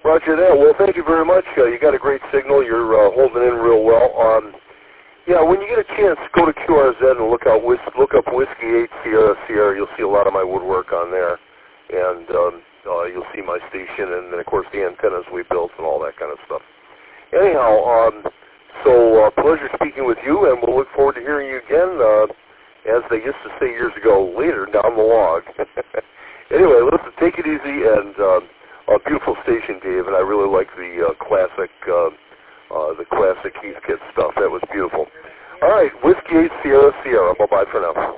Roger that. Well, thank you very much. You got a great signal. You're holding in real well. Yeah, when you get a chance, go to QRZ and look up Whiskey 8 Sierra Sierra. You'll see a lot of my woodwork on there, and you'll see my station, and then of course the antennas we built and all that kind of stuff. Anyhow, so pleasure speaking with you, and we'll look forward to hearing you again. As they used to say years ago, later down the log. Anyway, listen, take it easy, and a beautiful station, Dave, and I really like the classic Heathkit stuff. That was beautiful. All right, Whiskey 8 Sierra Sierra. Bye-bye for now.